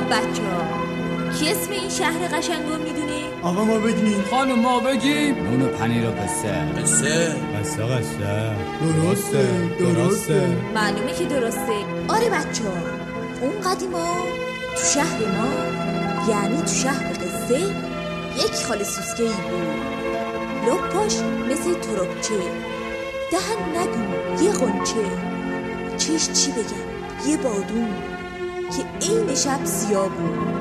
بچه‌ها کی اسم این شهر قشنگو میدونه؟ آقا ما بگیم، خانم ما بگیم. نون و پنیر و قصه. درسته. معلومه که درسته. آره بچه‌ها، اون قدیما تو شهر ما، یعنی تو شهر قصه، یک خاله سوسکه‌ای بود. لپاش مثل تربچه، دهن نگو یه غنچه، چش چی بگم یه بادون که عین شب سیاه بود.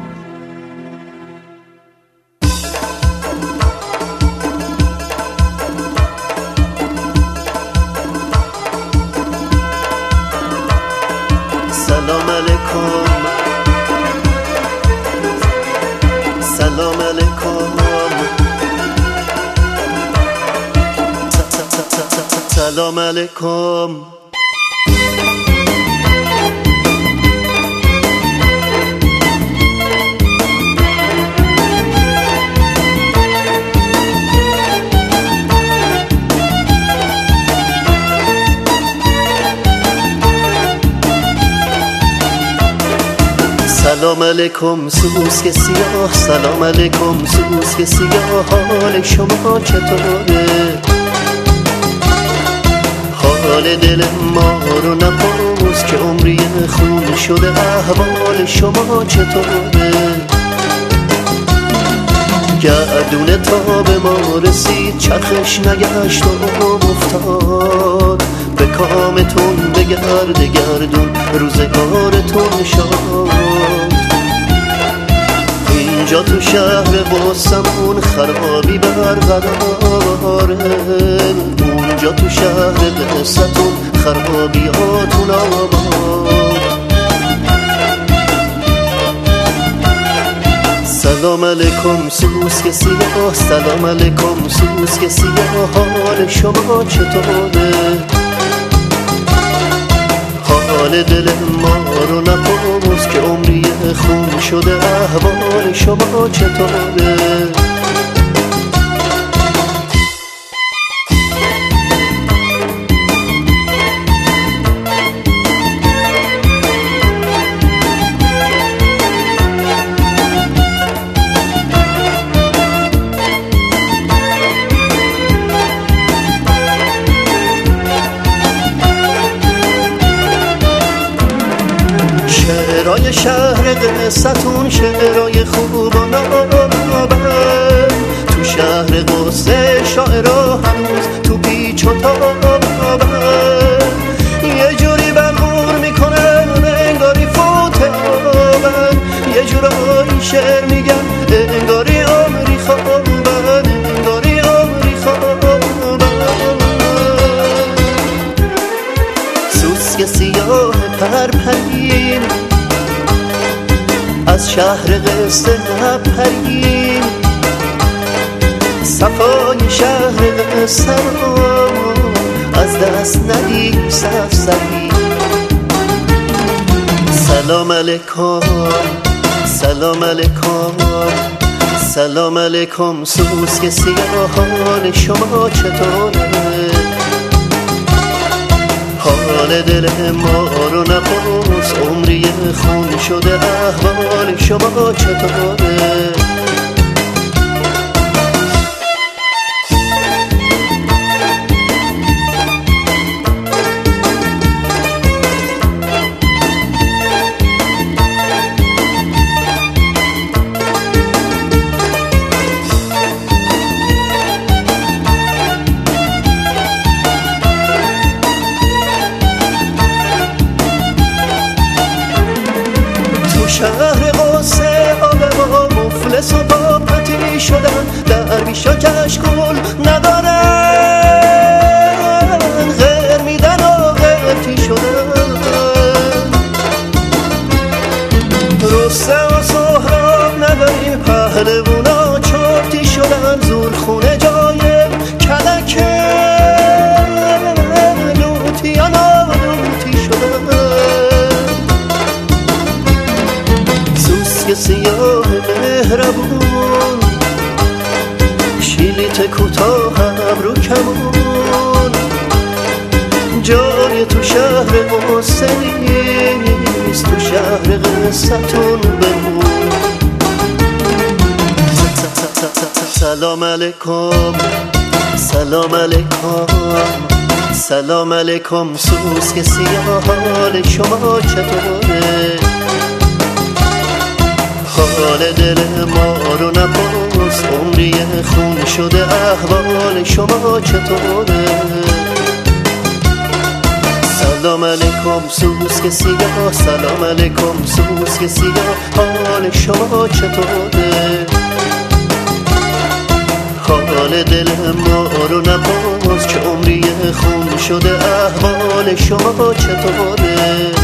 سلام علیکم، سلام علیکم، سلام علیکم. سلام علیکم سوسک سیاه، سلام علیکم سوسک سیاه، حال شما چطوره؟ حال دل ما رو نپرس که عمری خون شده، احوال شما چطوره؟ گردونه تا به ما رسید، چرخش نگشت و افتاد، به کامتون بگرد گردون روزگارتون شاد. اینجا تو شهر قصه‌مون خرابی برقراره، اونجا تو شهر قصه‌تون خرابیاتون آباد. سلام علیکم سوسک سیاه، سلام علیکم سوسک سیاه، حال شما چطوره؟ حال دل ما رو نپرس که عمری خون شده، احوال شما چطوره؟ شعرهای شهر قصتون شعرهای خوب و نابن، تو شهر قصه شاعرها هنوز تو پیچ و تابن، یه جوری برمور میکنن انگاری فوت آبن، یه جورایی شعر میگن انگاری عمری خوابن، انگاری عمری خوابن. سوسک سیاه پرپرین از شهر قصه نپریم، صفای شهر قصه رو از دست ندیم سفسری. سلام علیکم، سلام علیکم، سلام علیکم سوسک سیاه، حال شما چطوره؟ حال دل ما رو نپرس، عمری خون شده، احوال شما چطوره؟ شهر قصه آدما مفلس و باپتی شدن، درویشا کشکول ندارن، غیر میدن و غیرتی شدن. رسته و سهراب نداریم، پهلوونا چرتی شدن، زورخونه جای کلکه لوتیانا لوتی شدن. سوسک سیاه مهربون، شیلیت کوتاه ابرو کمون، جای تو شهر قصه نیست، تو شهر آخر قصتون بمون. سلام علیکم، سلام علیکم، سلام علیکم سوسک سیاه، حال شما چطوره؟ حال دل ما رو نپرس، عمری خون شده، احوال شما چطوره؟ سلام علیکم سوسک سیاه، سلام علیکم سوسک سیاه، حال شما چطوره؟ حال دل ما رو نپرس، که عمری خون شده، احوال شما چطوره؟